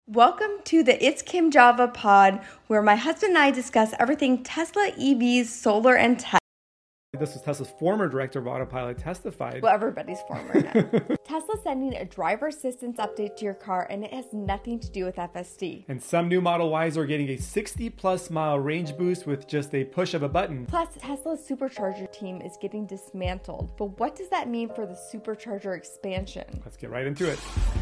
Welcome to the It's Kim Java pod, where my husband and I discuss everything Tesla, EVs, solar, and tech. This was Tesla's former director of Autopilot testified. Well, everybody's former now. Tesla's sending a driver assistance update to your car, and it has nothing to do with FSD. And some new Model Ys are getting a 60-plus mile range boost with just a push of a button. Plus, Tesla's supercharger team is getting dismantled. But what does that mean for the supercharger expansion? Let's get right into it.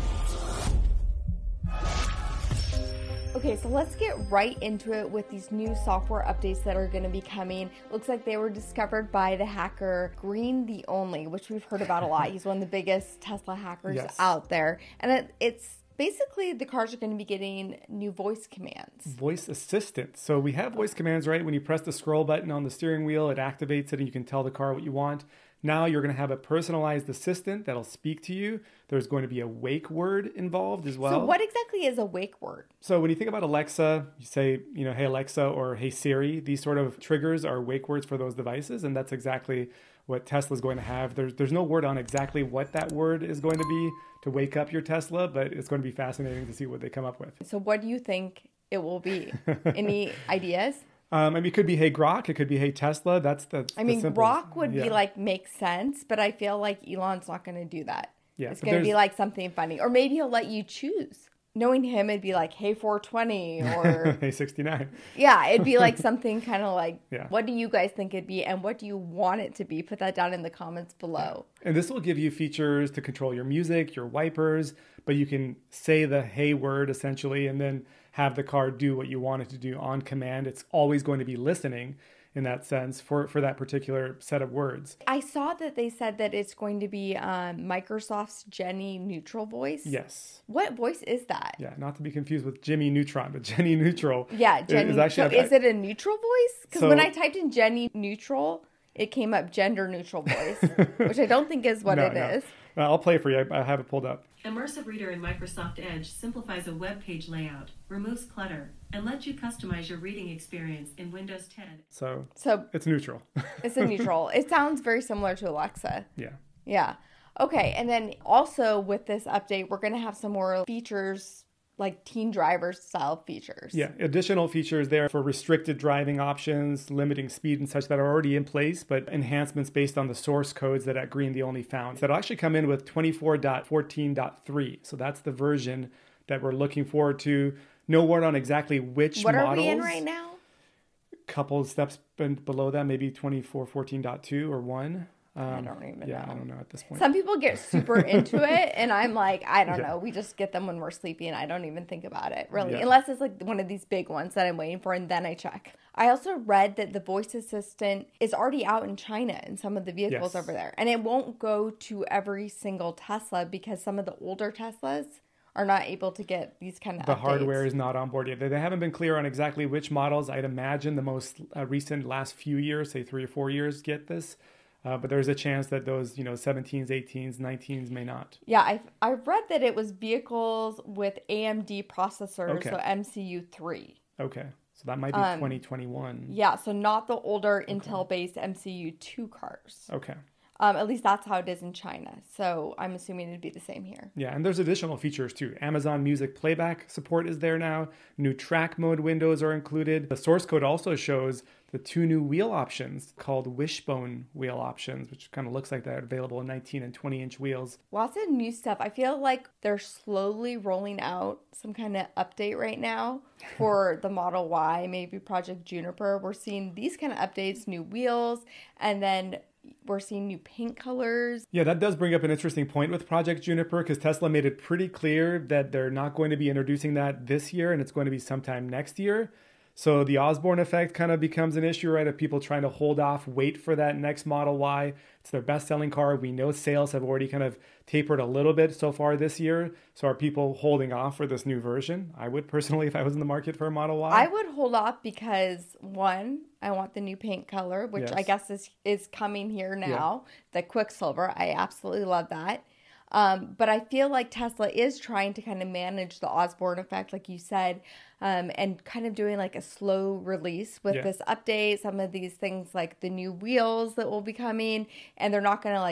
Okay, so let's get right into it with these new software updates that are going to be coming. Looks like they were discovered by the hacker Green the Only, which we've heard about a lot. He's one of the biggest Tesla hackers out there. And it's basically the cars are going to be getting new voice commands. Voice assistant. So we have voice commands, right? When you press the scroll button on the steering wheel, it activates it and you can tell the car what you want. Now you're going to have a personalized assistant that'll speak to you. There's going to be a wake word involved as well. So what exactly is a wake word? So when you think about Alexa, you say, hey Alexa or hey Siri, these sort of triggers are wake words for those devices. And that's exactly what Tesla's going to have. There's no word on exactly what that word is going to be to wake up your Tesla, but it's going to be fascinating to see what they come up with. So what do you think it will be? Any ideas? It could be Hey Grok. It could be Hey Tesla. Grok would be like, make sense, but I feel like Elon's not going to do that. Yeah, it's going to be like something funny. Or maybe he'll let you choose. Knowing him, it'd be like, Hey 420 or... Hey 69. Yeah, it'd be like something kind of like, What do you guys think it'd be? And what do you want it to be? Put that down in the comments below. And this will give you features to control your music, your wipers, but you can say the Hey word essentially, and then have the car do what you want it to do on command. It's always going to be listening in that sense for that particular set of words. I saw that they said that it's going to be Microsoft's Jenny Neutral voice. Yes. What voice is that? Yeah, not to be confused with Jimmy Neutron, but Jenny Neutral. Yeah, Jenny. Is it a neutral voice? Because when I typed in Jenny Neutral, it came up gender neutral voice, which I don't think is what it is. I'll play it for you. I have it pulled up. Immersive Reader in Microsoft Edge simplifies a web page layout, removes clutter, and lets you customize your reading experience in Windows 10. So it's neutral. It's a neutral. It sounds very similar to Alexa. Yeah. Yeah. Okay, and then also with this update, we're going to have some more features like teen driver style features. Yeah, additional features there for restricted driving options, limiting speed and such that are already in place, but enhancements based on the source codes that at Green the Only found. That'll actually come in with 24.14.3. So that's the version that we're looking forward to. No word on exactly which models. What are we in right now? Couple steps below that, maybe 24.14.2 or 1. I don't even know. Yeah, I don't know at this point. Some people get super into it, and I'm like, I don't know. We just get them when we're sleepy, and I don't even think about it, really. Unless it's like one of these big ones that I'm waiting for, and then I check. I also read that the voice assistant is already out in China in some of the vehicles over there. And it won't go to every single Tesla because some of the older Teslas are not able to get these kind of updates. The hardware is not on board yet. They haven't been clear on exactly which models. I'd imagine the most recent last few years, say 3 or 4 years, get this. But there's a chance that those, 17s, 18s, 19s may not. Yeah, I've read that it was vehicles with AMD processors, so MCU 3. Okay, so that might be 2021. Yeah, so not the older Intel-based MCU 2 cars. Okay. At least that's how it is in China. So I'm assuming it'd be the same here. Yeah, and there's additional features too. Amazon Music Playback support is there now. New track mode windows are included. The source code also shows the 2 new wheel options called Wishbone wheel options, which kind of looks like they're available in 19 and 20-inch wheels. Lots of new stuff. I feel like they're slowly rolling out some kind of update right now for the Model Y, maybe Project Juniper. We're seeing these kind of updates, new wheels, and then we're seeing new paint colors. Yeah, that does bring up an interesting point with Project Juniper because Tesla made it pretty clear that they're not going to be introducing that this year and it's going to be sometime next year. So the Osborne effect kind of becomes an issue, right? Of people trying to hold off, wait for that next Model Y. It's their best-selling car. We know sales have already kind of tapered a little bit so far this year. So are people holding off for this new version? I would personally, if I was in the market for a Model Y. I would hold off because, one, I want the new paint color, which I guess is coming here now. Yeah. The Quicksilver. I absolutely love that. But I feel like Tesla is trying to kind of manage the Osborne effect, like you said, and kind of doing like a slow release with this update, some of these things like the new wheels that will be coming, and they're not going to like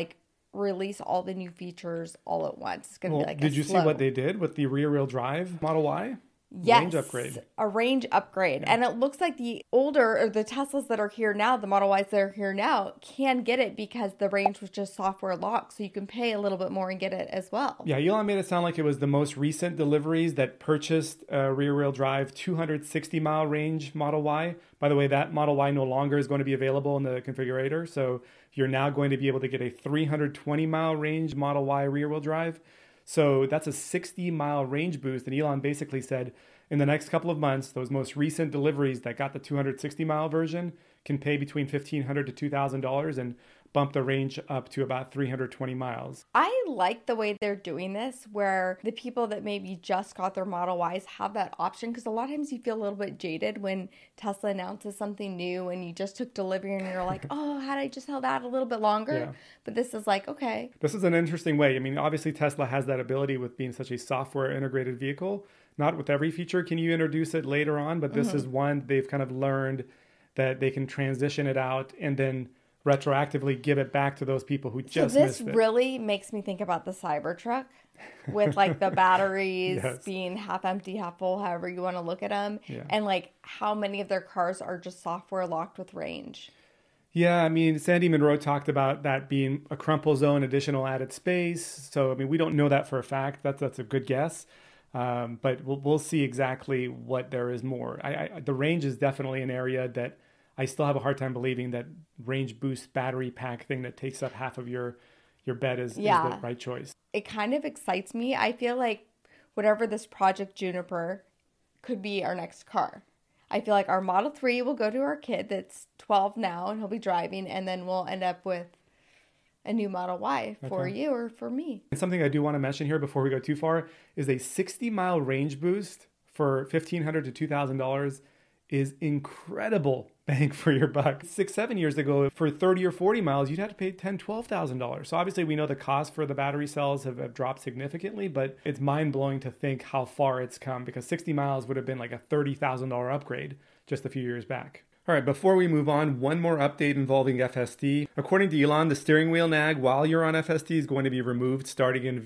release all the new features all at once. It's going to be like did you see what they did with the rear-wheel drive Model Y? Yes, range upgrade. A range upgrade. Yeah. And it looks like the Teslas that are here now, the Model Ys that are here now, can get it because the range was just software locked. So you can pay a little bit more and get it as well. Yeah, Elon made it sound like it was the most recent deliveries that purchased a rear-wheel drive 260-mile range Model Y. By the way, that Model Y no longer is going to be available in the configurator. So you're now going to be able to get a 320-mile range Model Y rear-wheel drive. So that's a 60-mile range boost. And Elon basically said in the next couple of months, those most recent deliveries that got the 260-mile version can pay between $1,500 to $2,000 and bump the range up to about 320 miles. I like the way they're doing this, where the people that maybe just got their Model Ys have that option, because a lot of times you feel a little bit jaded when Tesla announces something new and you just took delivery and you're like, oh, had I just held out a little bit longer? Yeah. But this is like, okay. This is an interesting way. I mean, obviously Tesla has that ability with being such a software integrated vehicle. Not with every feature can you introduce it later on, but this is one they've kind of learned that they can transition it out and then retroactively give it back to those people who just missed it. This really makes me think about the Cybertruck with like the batteries being half empty, half full, however you want to look at them. Yeah. And like how many of their cars are just software locked with range. Yeah, I mean, Sandy Munro talked about that being a crumple zone, additional added space. So, I mean, we don't know that for a fact. That's a good guess. But we'll see exactly what there is more. The range is definitely an area that I still have a hard time believing that range boost battery pack thing that takes up half of your bed is the right choice. It kind of excites me. I feel like whatever this Project Juniper could be our next car. I feel like our Model 3 will go to our kid that's 12 now and he'll be driving, and then we'll end up with a new Model Y for you or for me. And something I do want to mention here before we go too far is a 60-mile range boost for $1,500 to $2,000 is incredible bang for your buck. 6-7 years ago, for 30 or 40 miles, you'd have to pay $10,000, $12,000. So obviously we know the cost for the battery cells have dropped significantly, but it's mind-blowing to think how far it's come, because 60 miles would have been like a $30,000 upgrade just a few years back. All right, before we move on, one more update involving FSD. According to Elon, the steering wheel nag while you're on FSD is going to be removed starting in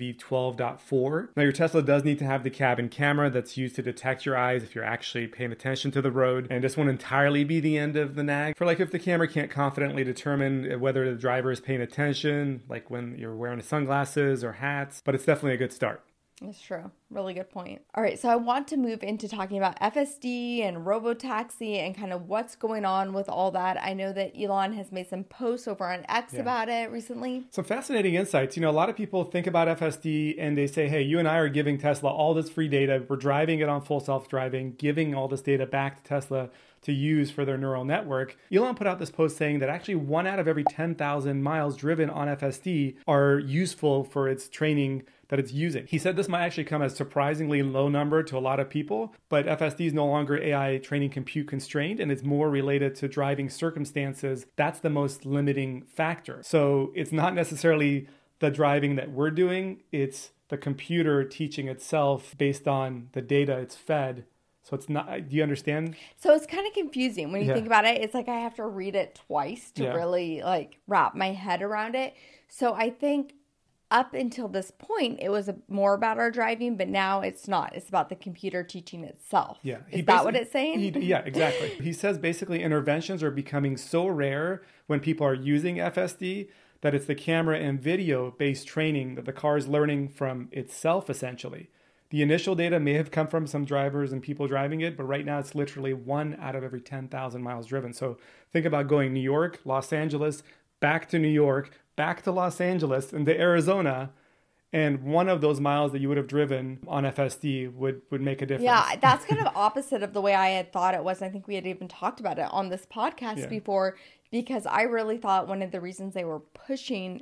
V12.4. Now, your Tesla does need to have the cabin camera that's used to detect your eyes if you're actually paying attention to the road. And this won't entirely be the end of the nag. For like if the camera can't confidently determine whether the driver is paying attention, like when you're wearing sunglasses or hats, but it's definitely a good start. That's true. Really good point. All right, so I want to move into talking about FSD and robotaxi and kind of what's going on with all that. I know that Elon has made some posts over on X about it recently. Some fascinating insights. You know, a lot of people think about FSD and they say, hey, you and I are giving Tesla all this free data. We're driving it on full self-driving, giving all this data back to Tesla to use for their neural network. Elon put out this post saying that actually 1 out of every 10,000 miles driven on FSD are useful for its training that it's using. He said this might actually come as a surprisingly low number to a lot of people, but FSD is no longer AI training compute constrained, and it's more related to driving circumstances. That's the most limiting factor. So it's not necessarily the driving that we're doing, it's the computer teaching itself based on the data it's fed. So it's not, do you understand? So it's kind of confusing when you think about it. It's like I have to read it twice to really like wrap my head around it. So I think up until this point, it was more about our driving, but now it's not. It's about the computer teaching itself. Yeah. Is that what it's saying? Yeah, exactly. He says basically interventions are becoming so rare when people are using FSD that it's the camera and video-based training that the car is learning from itself, essentially. The initial data may have come from some drivers and people driving it, but right now it's literally 1 out of every 10,000 miles driven. So think about going New York, Los Angeles, back to New York, back to Los Angeles, and to Arizona, and one of those miles that you would have driven on FSD would make a difference. Yeah, that's kind of opposite of the way I had thought it was. I think we had even talked about it on this podcast before, because I really thought one of the reasons they were pushing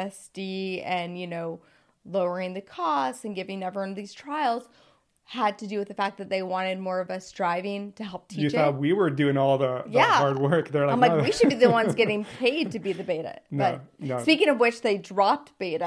FSD and, you know, lowering the costs and giving everyone these trials had to do with the fact that they wanted more of us driving to help teach it. You thought we were doing all the hard work. They're like, I'm like, we should be the ones getting paid to be the beta. No. Speaking of which, they dropped beta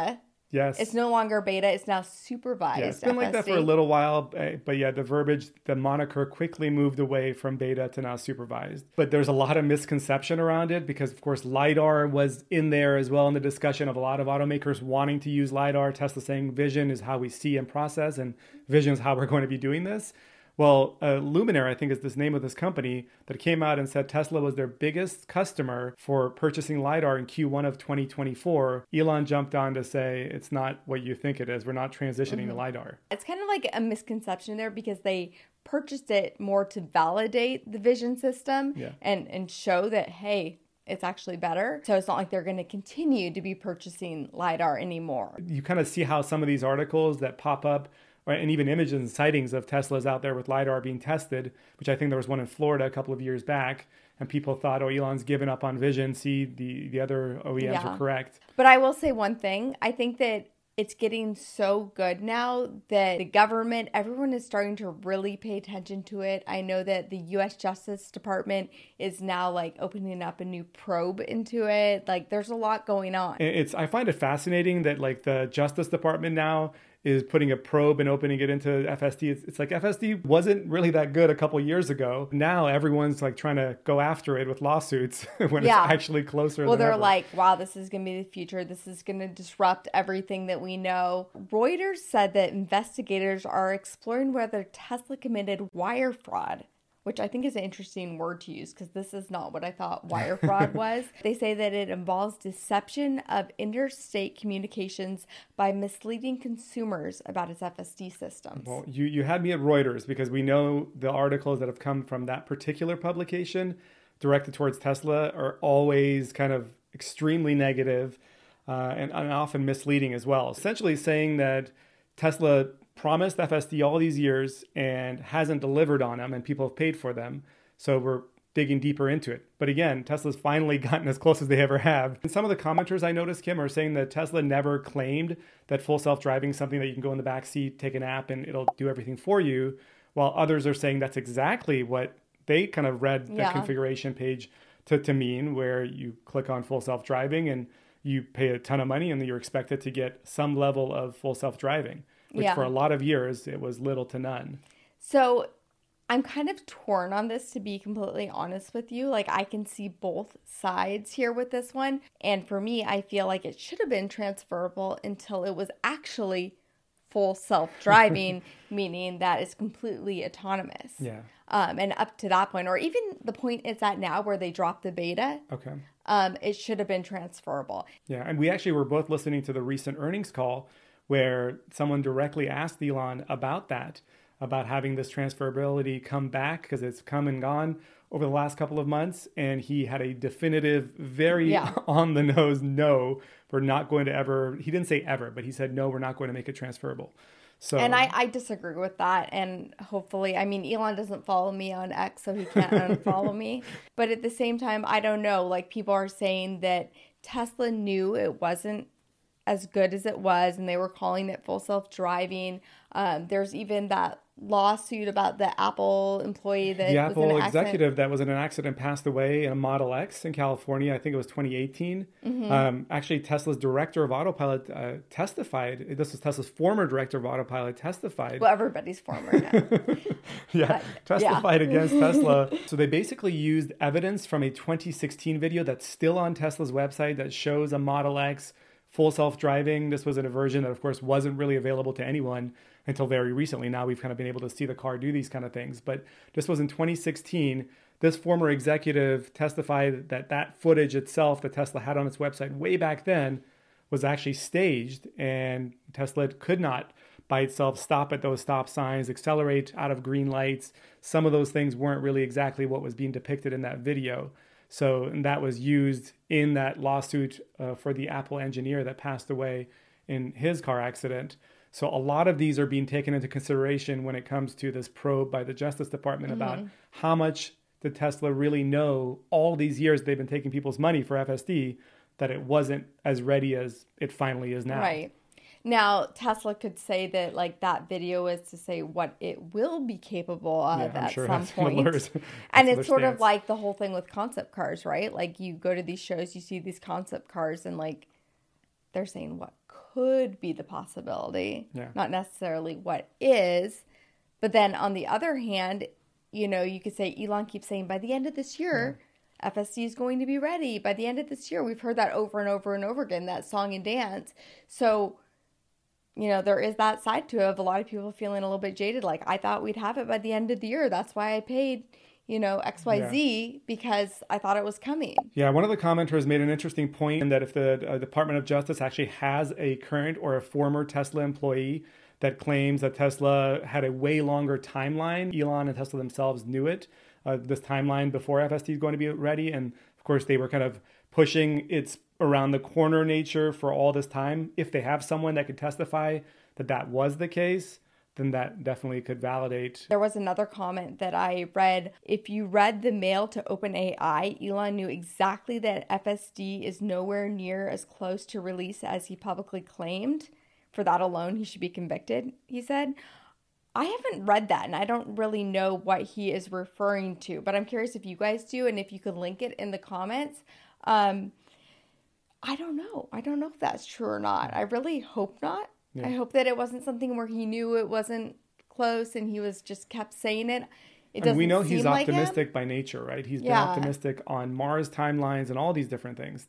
Yes. It's no longer beta. It's now supervised. Yeah, it's been like that for a little while. But yeah, the verbiage, the moniker quickly moved away from beta to now supervised. But there's a lot of misconception around it because, of course, LiDAR was in there as well in the discussion of a lot of automakers wanting to use LiDAR. Tesla saying vision is how we see and process, and vision is how we're going to be doing this. Well, Luminaire, I think is this name of this company, that came out and said Tesla was their biggest customer for purchasing LiDAR in Q1 of 2024. Elon jumped on to say, it's not what you think it is. We're not transitioning to LiDAR. It's kind of like a misconception there because they purchased it more to validate the vision system and show that, hey, it's actually better. So it's not like they're going to continue to be purchasing LiDAR anymore. You kind of see how some of these articles that pop up, and even images and sightings of Teslas out there with LiDAR being tested, which I think there was one in Florida a couple of years back, and people thought, oh, Elon's given up on vision. See, the other OEMs are correct. But I will say one thing. I think that it's getting so good now that the government, everyone is starting to really pay attention to it. I know that the U.S. Justice Department is now like opening up a new probe into it. Like there's a lot going on. I find it fascinating that like the Justice Department now is putting a probe and opening it into FSD. It's like FSD wasn't really that good a couple years ago. Now everyone's like trying to go after it with lawsuits when it's actually closer. Well, they're like, wow, this is going to be the future. This is going to disrupt everything that we know. Reuters said that investigators are exploring whether Tesla committed wire fraud, which I think is an interesting word to use because this is not what I thought wire fraud was. They say that it involves deception of interstate communications by misleading consumers about its FSD systems. Well, you had me at Reuters because we know the articles that have come from that particular publication directed towards Tesla are always kind of extremely negative and often misleading as well. Essentially saying that Tesla promised FSD all these years and hasn't delivered on them, and people have paid for them. So we're digging deeper into it. But again, Tesla's finally gotten as close as they ever have. And some of the commenters I noticed, Kim, are saying that Tesla never claimed that full self-driving is something that you can go in the back seat, take a nap, and it'll do everything for you, while others are saying that's exactly what they kind of read the configuration page to mean, where you click on full self-driving and you pay a ton of money and you're expected to get some level of full self-driving. Which for a lot of years, it was little to none. So I'm kind of torn on this, to be completely honest with you. Like, I can see both sides here with this one. And for me, I feel like it should have been transferable until it was actually full self-driving, meaning that it's completely autonomous. Yeah. And up to that point, or even the point it's at now where they dropped the beta. Okay. It should have been transferable. Yeah. And we actually were both listening to the recent earnings call where someone directly asked Elon about that, about having this transferability come back because it's come and gone over the last couple of months. And he had a definitive, very on the nose, no, we're not going to ever, he didn't say ever, but he said, no, we're not going to make it transferable. So, and I disagree with that. And hopefully, I mean, Elon doesn't follow me on X, so he can't unfollow me. But at the same time, I don't know, like people are saying that Tesla knew it wasn't as good as it was, and they were calling it full self-driving. There's even that lawsuit about the Apple employee that the Apple executive that was in an accident passed away in a Model X in California. I think it was 2018. Mm-hmm. Actually, Tesla's director of Autopilot testified. This was Tesla's former director of Autopilot testified. Well, everybody's former now. Testified against Tesla. So they basically used evidence from a 2016 video that's still on Tesla's website that shows a Model X full self-driving. This was in a version that, of course, wasn't really available to anyone until very recently. Now we've kind of been able to see the car do these kind of things. But this was in 2016. This former executive testified that that footage itself that Tesla had on its website way back then was actually staged, and Tesla could not by itself stop at those stop signs, accelerate out of green lights. Some of those things weren't really exactly what was being depicted in that video. So, and that was used in that lawsuit for the Apple engineer that passed away in his car accident. So a lot of these are being taken into consideration when it comes to this probe by the Justice Department about how much did Tesla really know all these years they've been taking people's money for FSD, that it wasn't as ready as it finally is now. Right. Now, Tesla could say that, like, that video is to say what it will be capable of at some point. And it's sort of like the whole thing with concept cars, right? Like, you go to these shows, you see these concept cars, and, like, they're saying what could be the possibility, Yeah. not necessarily what is. But then on the other hand, you could say Elon keeps saying by the end of this year, FSD is going to be ready. By the end of this year, we've heard that over and over and over again, that song and dance. So, there is that side to it of a lot of people feeling a little bit jaded. Like, I thought we'd have it by the end of the year. That's why I paid, XYZ because I thought it was coming. Yeah, one of the commenters made an interesting point in that if the Department of Justice actually has a current or a former Tesla employee that claims that Tesla had a way longer timeline, Elon and Tesla themselves knew it, this timeline before FSD is going to be ready. And of course, they were kind of pushing its around the corner nature for all this time. If they have someone that could testify that that was the case, then that definitely could validate. There was another comment that I read. If you read the mail to OpenAI, Elon knew exactly that FSD is nowhere near as close to release as he publicly claimed. For that alone, he should be convicted, he said. I haven't read that, and I don't really know what he is referring to, but I'm curious if you guys do, and if you could link it in the comments. I don't know. I don't know if that's true or not. I really hope not. Yeah. I hope that it wasn't something where he knew it wasn't close and he was just kept saying it. It doesn't. And we know seem he's like optimistic him. by nature, right? He's been optimistic on Mars timelines and all these different things.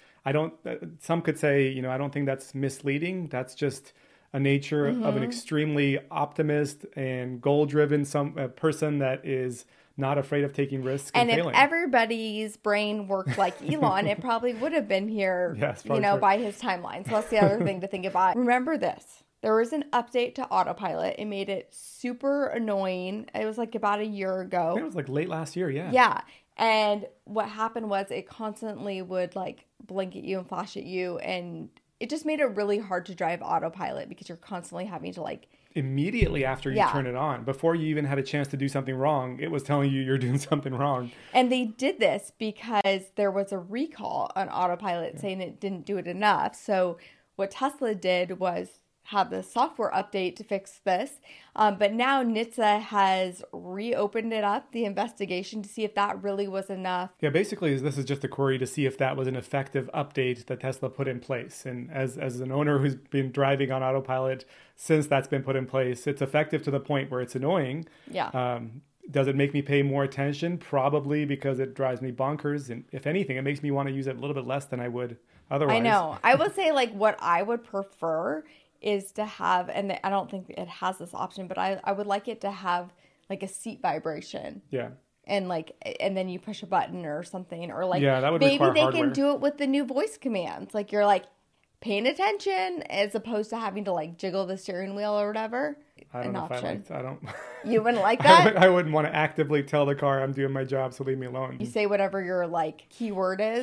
Some could say, I don't think that's misleading. That's just a nature of an extremely optimist and goal-driven person that is not afraid of taking risks and failing. If everybody's brain worked like Elon, it probably would have been here, by his timeline. So that's the other thing to think about. Remember this. There was an update to Autopilot. It made it super annoying. It was like about a year ago. I think it was like late last year, yeah. Yeah. And what happened was it constantly would like blink at you and flash at you. And it just made it really hard to drive Autopilot because you're constantly having to like... Immediately after you turn it on, before you even had a chance to do something wrong, it was telling you you're doing something wrong. And they did this because there was a recall on Autopilot saying it didn't do it enough. So what Tesla did was have the software update to fix this. But now NHTSA has reopened it up, the investigation, to see if that really was enough. Yeah, basically, this is just a query to see if that was an effective update that Tesla put in place. And as an owner who's been driving on Autopilot since that's been put in place, it's effective to the point where it's annoying. Yeah. Does it make me pay more attention? Probably, because it drives me bonkers. And if anything, it makes me want to use it a little bit less than I would otherwise. I know. I would say like what I would prefer is to have, and I don't think it has this option, but I would like it to have like a seat vibration. Yeah. And then you push a button or something, or like that would maybe require they hardware. can do it with the new voice commands. Like you're like paying attention as opposed to having to like jiggle the steering wheel or whatever. I don't know if I don't. You wouldn't like that? I wouldn't want to actively tell the car I'm doing my job, so leave me alone. You say whatever your like keyword is.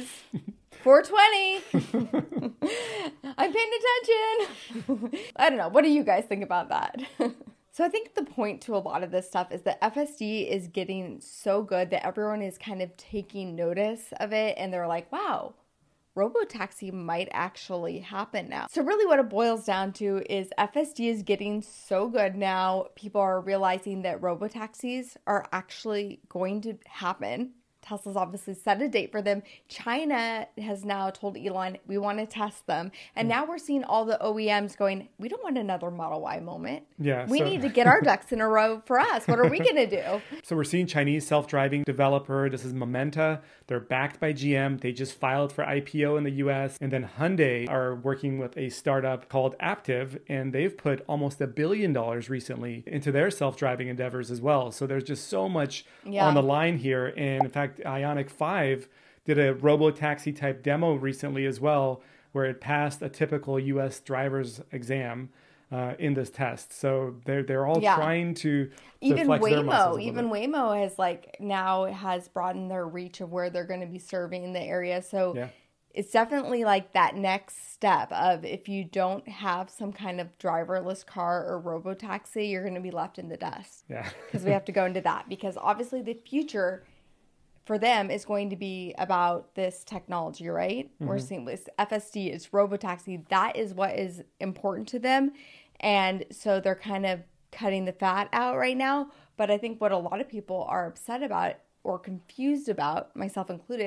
420. I'm paying attention. I don't know. What do you guys think about that? So I think the point to a lot of this stuff is that FSD is getting so good that everyone is kind of taking notice of it. And they're like, wow, robotaxi might actually happen now. So really what it boils down to is FSD is getting so good now. People are realizing that robotaxis are actually going to happen. Tesla's obviously set a date for them. China has now told Elon, we want to test them. And now we're seeing all the OEMs going, we don't want another Model Y moment. Yeah, we need to get our ducks in a row for us. What are we going to do? So we're seeing Chinese self-driving developer. This is Momenta. They're backed by GM. They just filed for IPO in the US. And then Hyundai are working with a startup called Aptiv. And they've put almost $1 billion recently into their self-driving endeavors as well. So there's just so much on the line here. And in fact, Ioniq 5 did a robo-taxi type demo recently as well, where it passed a typical US driver's exam in this test. So they're all trying to even flex their muscles even Waymo has broadened their reach of where they're going to be serving the area. So it's definitely like that next step of if you don't have some kind of driverless car or robo-taxi, you're going to be left in the dust. Yeah. Because we have to go into that, because obviously the future for them is going to be about this technology, right? Mm-hmm. We're seeing this FSD is robotaxi. That is what is important to them. And so they're kind of cutting the fat out right now. But I think what a lot of people are upset about or confused about, myself included,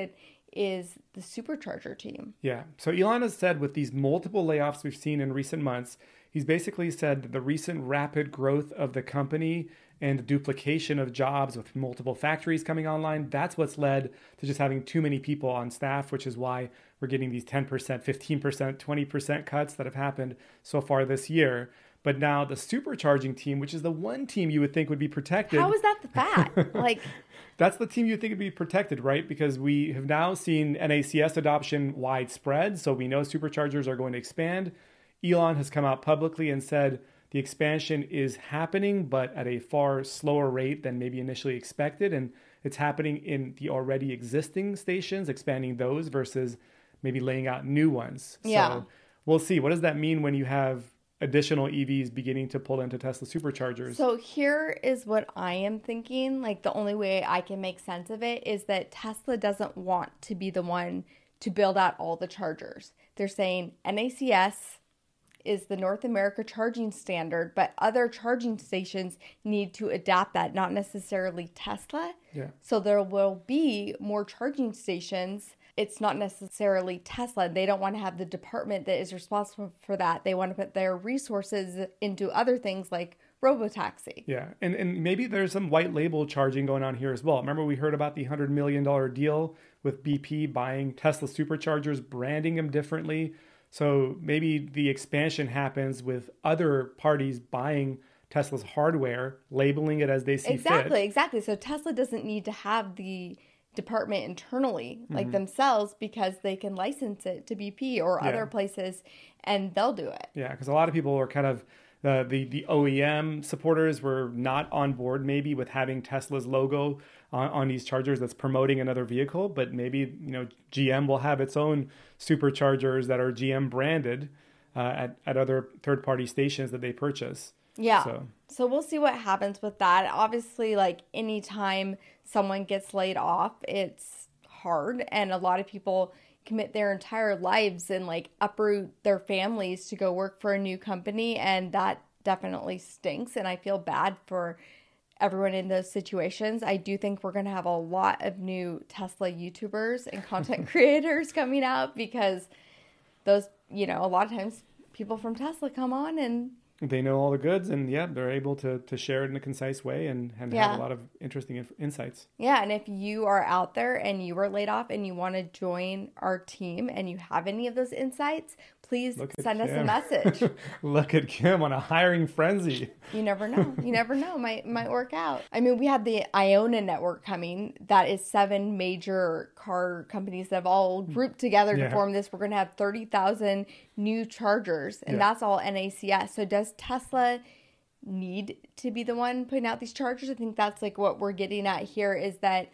is the supercharger team. Yeah. So Elon has said with these multiple layoffs we've seen in recent months, he's basically said that the recent rapid growth of the company and the duplication of jobs with multiple factories coming online, that's what's led to just having too many people on staff, which is why we're getting these 10%, 15%, 20% cuts that have happened so far this year. But now the supercharging team, which is the one team you would think would be protected. How is that that? That's the team you think would be protected, right? Because we have now seen NACS adoption widespread. So we know superchargers are going to expand. Elon has come out publicly and said the expansion is happening, but at a far slower rate than maybe initially expected. And it's happening in the already existing stations, expanding those versus maybe laying out new ones. Yeah. So we'll see. What does that mean when you have additional EVs beginning to pull into Tesla superchargers? So here is what I am thinking. The only way I can make sense of it is that Tesla doesn't want to be the one to build out all the chargers. They're saying NACS is the North America charging standard, but other charging stations need to adapt that, not necessarily Tesla. Yeah. So there will be more charging stations. It's not necessarily Tesla. They don't want to have the department that is responsible for that. They want to put their resources into other things like robotaxi. Yeah, and maybe there's some white label charging going on here as well. Remember we heard about the $100 million deal with BP buying Tesla superchargers, branding them differently. So maybe the expansion happens with other parties buying Tesla's hardware, labeling it as they see fit. Exactly. So Tesla doesn't need to have the department internally themselves because they can license it to BP or other places and they'll do it. Yeah, because a lot of people are kind of the OEM supporters were not on board maybe with having Tesla's logo on these chargers that's promoting another vehicle, but maybe GM will have its own superchargers that are GM branded at other third-party stations that they purchase. Yeah. So we'll see what happens with that. Obviously, anytime someone gets laid off, it's hard. And a lot of people commit their entire lives and uproot their families to go work for a new company. And that definitely stinks. And I feel bad for everyone in those situations. I do think we're going to have a lot of new Tesla YouTubers and content creators coming out because those, a lot of times people from Tesla come on and they know all the goods and they're able to share it in a concise way and have a lot of interesting insights. Yeah. And if you are out there and you were laid off and you want to join our team and you have any of those insights, please send us a message. Look at Kim on a hiring frenzy. You never know. Might work out. I mean, we have the Iona network coming. That is 7 major car companies that have all grouped together to form this. We're going to have 30,000 new chargers, and that's all NACS. So does Tesla need to be the one putting out these chargers? I think that's what we're getting at here is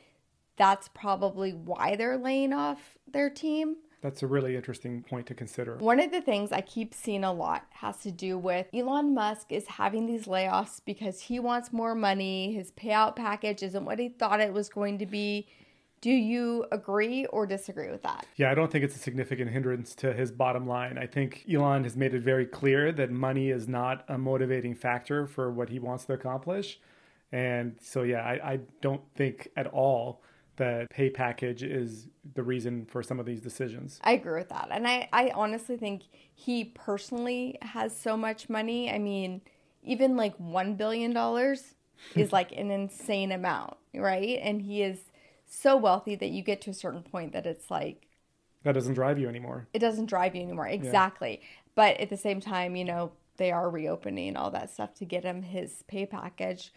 that's probably why they're laying off their team. That's a really interesting point to consider. One of the things I keep seeing a lot has to do with Elon Musk is having these layoffs because he wants more money. His payout package isn't what he thought it was going to be. Do you agree or disagree with that? Yeah, I don't think it's a significant hindrance to his bottom line. I think Elon has made it very clear that money is not a motivating factor for what he wants to accomplish. And so, I don't think at all the pay package is the reason for some of these decisions. I agree with that. And I honestly think he personally has so much money. I mean, even $1 billion is an insane amount, right? And he is so wealthy that you get to a certain point that it's that doesn't drive you anymore. It doesn't drive you anymore. Exactly. Yeah. But at the same time, they are reopening all that stuff to get him his pay package.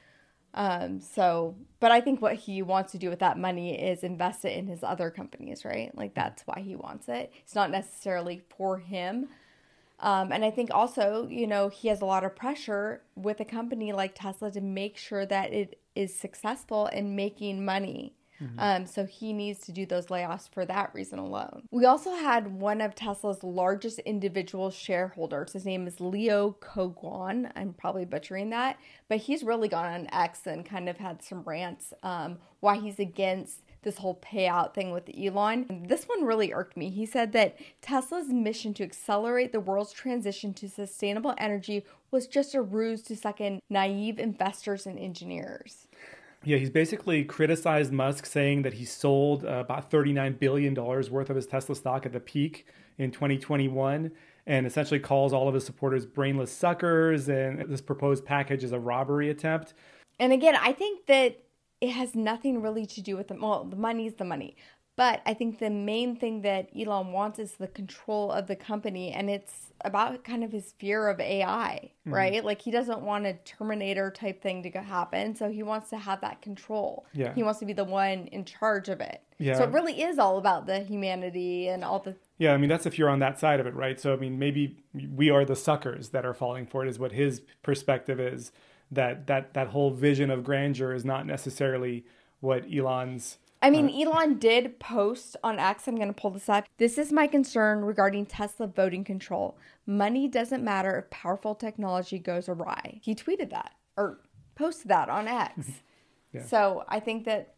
But I think what he wants to do with that money is invest it in his other companies, right? That's why he wants it. It's not necessarily for him. And I think also, he has a lot of pressure with a company like Tesla to make sure that it is successful in making money. So he needs to do those layoffs for that reason alone. We also had one of Tesla's largest individual shareholders. His name is Leo Koguan. I'm probably butchering that, but he's really gone on X and kind of had some rants why he's against this whole payout thing with Elon. And this one really irked me. He said that Tesla's mission to accelerate the world's transition to sustainable energy was just a ruse to suck in naive investors and engineers. Yeah, he's basically criticized Musk, saying that he sold about $39 billion worth of his Tesla stock at the peak in 2021, and essentially calls all of his supporters brainless suckers, and this proposed package is a robbery attempt. And again, I think that it has nothing really to do with the money's the money. But I think the main thing that Elon wants is the control of the company. And it's about kind of his fear of AI, right? Like he doesn't want a Terminator type thing to happen. So he wants to have that control. Yeah. He wants to be the one in charge of it. Yeah. So it really is all about the humanity and all the... Yeah, I mean, that's if you're on that side of it, right? So, I mean, maybe we are the suckers that are falling for it is what his perspective is. That whole vision of grandeur is not necessarily what Elon's... I mean, Elon did post on X, I'm going to pull this up. This is my concern regarding Tesla voting control. Money doesn't matter if powerful technology goes awry. He tweeted that or posted that on X. Yeah. So I think that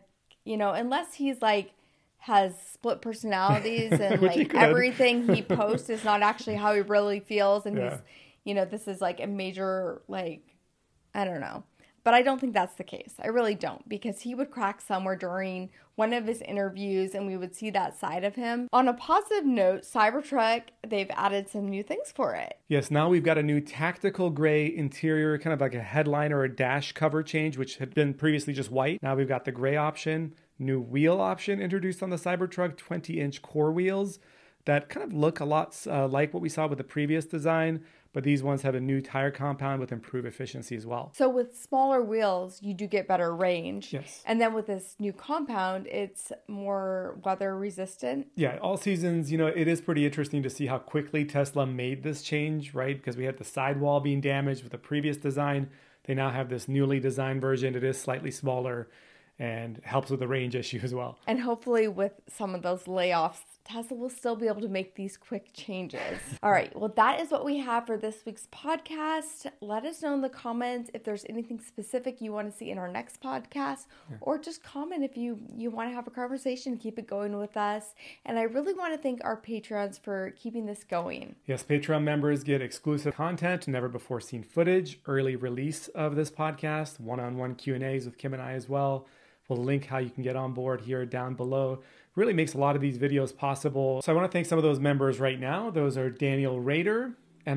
unless he's like has split personalities and like everything he posts is not actually how he really feels. And he's, this is like a major, like, I don't know. But I don't think that's the case. I really don't, because he would crack somewhere during one of his interviews and we would see that side of him. On a positive note, Cybertruck, they've added some new things for it. Yes, now we've got a new tactical gray interior, kind of like a headline or a dash cover change, which had been previously just white. Now we've got the gray option, new wheel option introduced on the Cybertruck, 20-inch core wheels that kind of look a lot like what we saw with the previous design. But these ones have a new tire compound with improved efficiency as well. So with smaller wheels, you do get better range. Yes. And then with this new compound, it's more weather resistant. Yeah, all seasons, it is pretty interesting to see how quickly Tesla made this change, right? Because we had the sidewall being damaged with the previous design. They now have this newly designed version. It is slightly smaller and helps with the range issue as well. And hopefully with some of those layoffs, Tesla will still be able to make these quick changes. All right. Well, that is what we have for this week's podcast. Let us know in the comments if there's anything specific you want to see in our next podcast, or just comment if you want to have a conversation, keep it going with us. And I really want to thank our patrons for keeping this going. Yes, Patreon members get exclusive content, never before seen footage, early release of this podcast, one-on-one Q&As with Kim and I as well. We'll link how you can get on board here down below. Really makes a lot of these videos possible. So I want to thank some of those members right now. Those are Daniel Rader,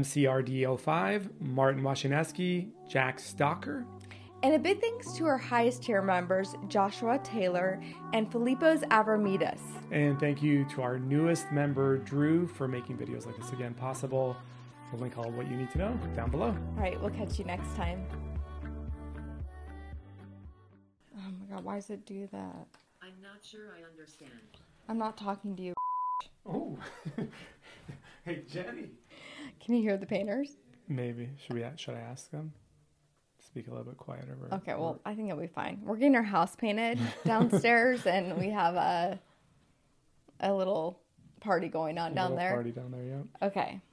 MCRD05, Martin Washineski, Jack Stalker. And a big thanks to our highest tier members, Joshua Taylor and Filipos Avramidis. And thank you to our newest member, Drew, for making videos like this again possible. We'll link all what you need to know down below. All right, we'll catch you next time. Oh my God, why does it do that? I'm not sure I understand. I'm not talking to you. Oh, hey Jenny. Can you hear the painters? Maybe. Should I ask them? Speak a little bit quieter. Okay, well, I think it'll be fine. We're getting our house painted downstairs, and we have a little party going on down there. Party down there, yeah. Okay.